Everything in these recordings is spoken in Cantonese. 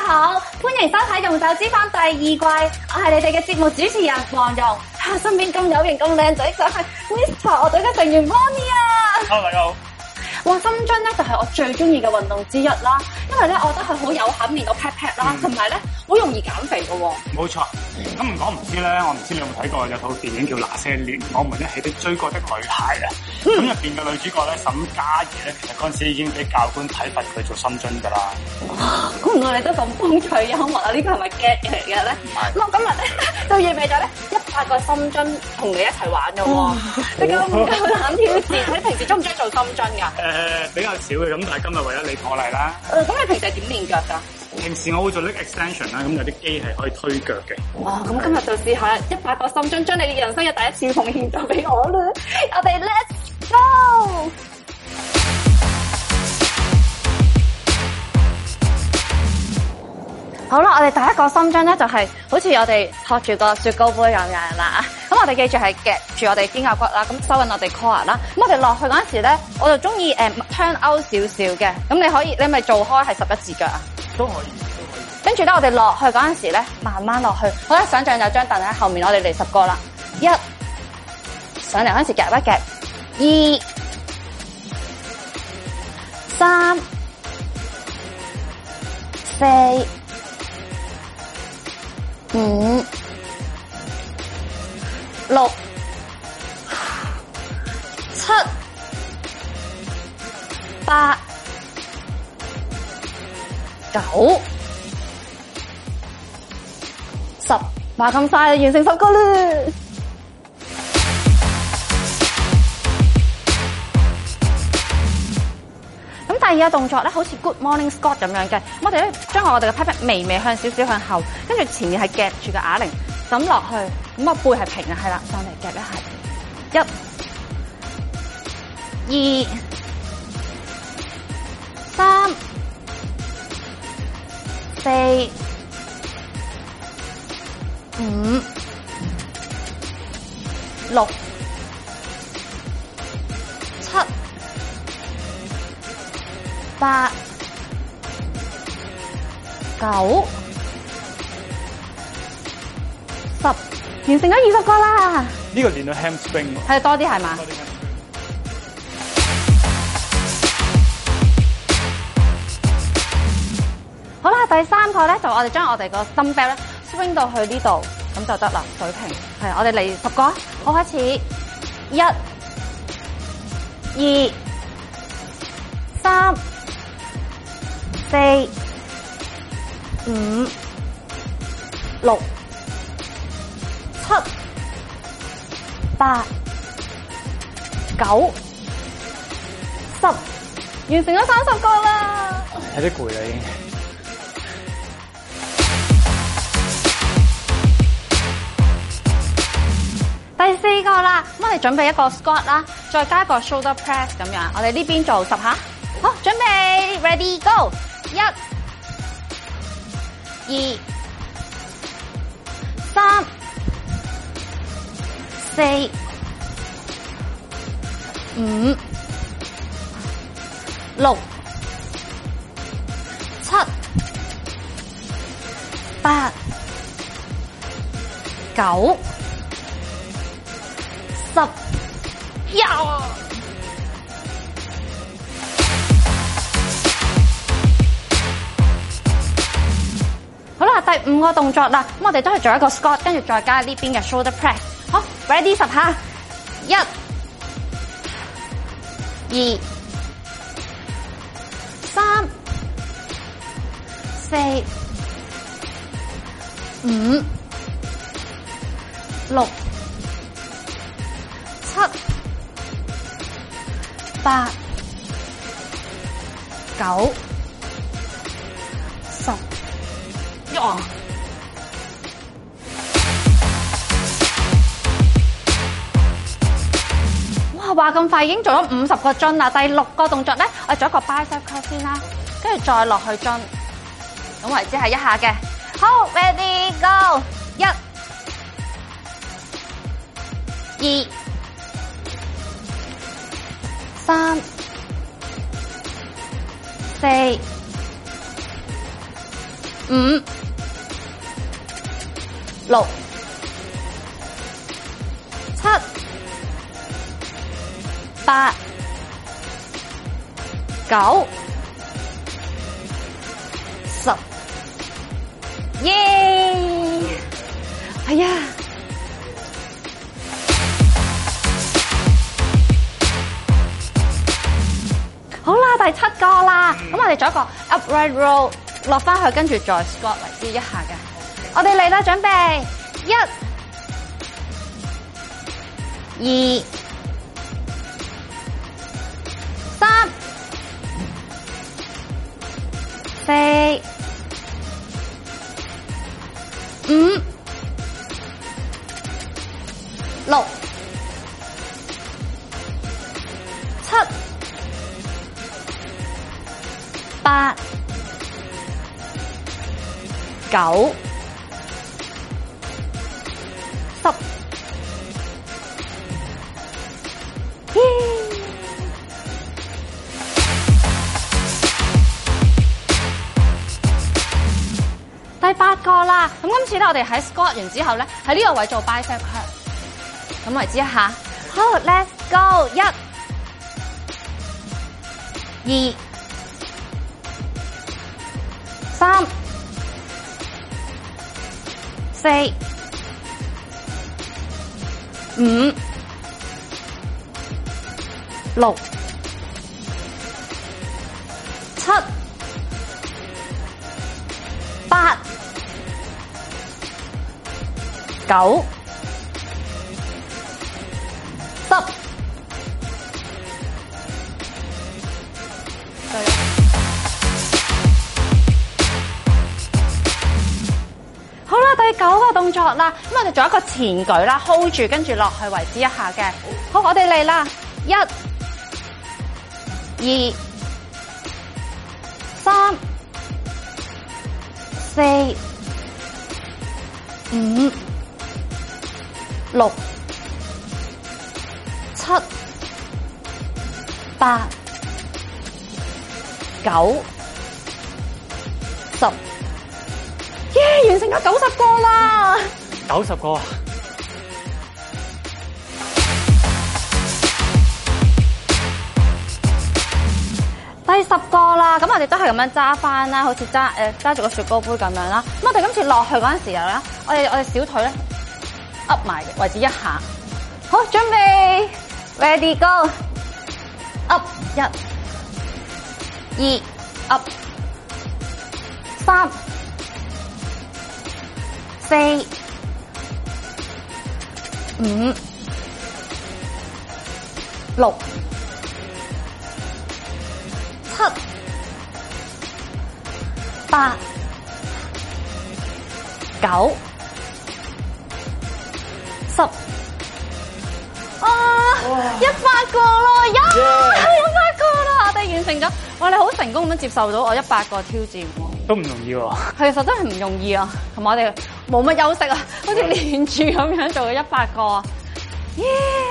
好，歡迎收睇《用手指訪》第2季，我係你哋嘅節目主持人黃蓉，身邊咁有型咁靚仔就係 Mr. 樂隊嘅成員 Ronnie 啊。 Hello， 大家好。 哇，深蹲咧就係我最中意嘅運動之一啦，因為咧我覺得佢好有肯練到 pat pat 啦，同埋咧好容易減肥嘅喎。 冇錯，咁唔講唔知咧，我唔知你有冇睇過有套電影叫《那些年，我們一起的追過的女孩》啊。咁入邊嘅女主角咧沈嘉怡咧，其實嗰陣時已經俾教官體罰佢做深蹲㗎啦。 估唔到你都咁風趣幽默啊！呢個係咪 get 嚟嘅咧？咁我今日咧就預備咗咧100個深蹲同你一齊玩嘅喎。你夠唔夠膽挑戰？你平時中唔中意做深蹲㗎？ 比較少嘅，咁但係今日為咗你同我嚟啦。 咁你平時係點練腳㗎？ 平時我會做 leg extension 啦，咁有啲機係可以推腳嘅。 哇！咁今日就試下100個深蹲，將你嘅人生嘅第一次奉獻咗俾我啦！我哋 let's go！好啦，我哋第一個深蹲咧就係好似我哋托住個雪糕杯咁樣啦。咁我哋記住係夾住我哋肩胛骨啦，咁收緊我哋 core 啦。咁我哋落去嗰陣時咧，我就中意turn out 少少嘅。咁你可以，你咪做開係11字腳啊？ 都可以。 跟住咧，我哋落去嗰陣時咧，慢慢落去。好啦，想象有張凳喺後面，我哋嚟10個啦。1上嚟嗰陣時夾一夾，2 3 4 5 6 7 8 9 10，話咁快完成10個啦！咁第二個動作咧，好似 Good Morning Scott 咁樣嘅，我哋咧將我哋嘅 pat pat 微微向少少向後，跟住前面係夾住個啞鈴，咁落去，咁個背係平嘅，係啦，上嚟夾一下，1 2 3 4 5 6 7 8 9 10，完成咗20個啦！ 呢個練到 hamstring 喎。 係多啲係嘛？好啦，第3個咧就我哋將我哋個 dumbbell 咧 swing 到去呢度，咁就得啦，水平。係，我哋嚟10個，好，開始，1 2 3 4 5 6 7 8 9 10，完成咗30個啦！ 有啲攰啦已經。 第4個啦，咁我哋準備一個 squat 啦，再加個 shoulder press 咁樣。我哋呢邊做10下，好，準備 ，ready go， 1 2 3 4 5 6 7 8 9 10，呀！好啦，第5個動作啦，咁我哋都係做一個 squat， 跟住再加呢邊嘅 shoulder press。好 ，ready 10下，1 2 3 4 5 6 7 8 9 10，呀！哇，話咁快已經做咗50個樽啦。第6個動作咧，我做一個 bicep curl 先啦，跟住再落去樽，咁為之係1下嘅。好 ，ready go， 1 2 3 4 5 5、6、7、8、9、10，耶！係啊！好啦，第7個啦，咁我哋做一個 upright roll 落翻去，跟住再 squat 為之一下嘅。我哋嚟啦，準備1、2、3、4、5、6、7、8、9、10，第8個啦。咁今次咧，我哋喺 squat 完之後咧，喺呢個位做 bicep curl， 咁為之一下。好 ，let's go， 1、2、3、4、5、6、7、8、9、10。好啦，第9個動作啦，咁我哋做一個前舉啦 ，hold 住，跟住落去為之一下嘅。好，我哋嚟啦，1、2、3、4、5、6、7、8、9、10。耶！完成咗90個啦 ，90個。 第10個啦，咁我哋都係咁樣揸翻啦，好似揸住個雪糕杯咁樣啦。咁我哋今次落去嗰陣時候咧，我哋小腿咧 up 埋為止一下。好，準備 ，ready go， up 1、2 up 3、4、5、6、7、8、9、10，100個咯，100個啦，我哋完成咗。哇，你好成功咁樣接受到我100個挑戰喎， 都唔容易喎。 其實真係唔容易啊，同埋我哋冇乜休息啊，好似連住咁樣做咗100個啊，耶！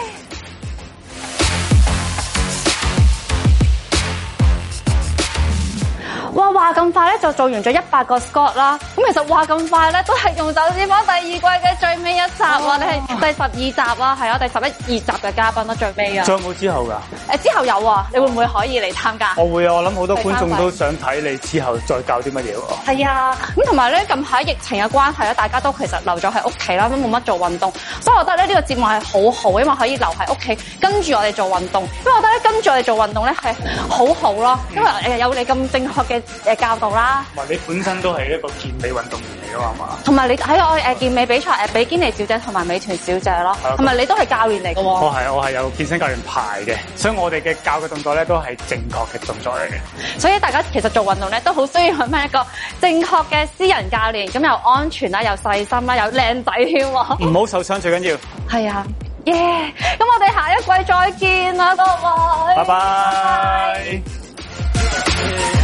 哇，話咁快咧就做完咗100個 squat 啦，咁其實話咁快咧都係用手指幫第2季嘅最尾一集啊，你係第12集啊，係啊，第11、2集嘅嘉賓啦，最尾啊。 仲有冇之後㗎？ 之後有啊，你會唔會可以嚟參加？ 我會啊，我諗好多觀眾都想睇你之後再教啲乜嘢喎。 係啊，咁同埋咧近排疫情嘅關係咧，大家都其實留咗喺屋企啦，都冇乜做運動，所以我覺得咧呢個節目係好好，因為可以留喺屋企跟住我哋做運動，因為我覺得咧跟住我哋做運動咧係好好咯，因為有你咁正確嘅教導啦。 同埋你本身都係一個健美運動員嚟㗎嘛？ 同埋你喺我健美比賽比堅尼小姐同埋美團小姐咯，同埋你都係教練嚟㗎喎。 我係有健身教練牌嘅，所以我哋嘅教嘅動作咧都係正確嘅動作嚟嘅。 所以大家其實做運動咧都好需要揾翻一個正確嘅私人教練，咁又安全啦，又細心啦，又靚仔添喎。 唔好受傷最緊要。 係啊，耶！咁我哋下一季再見啦，各位。 拜拜。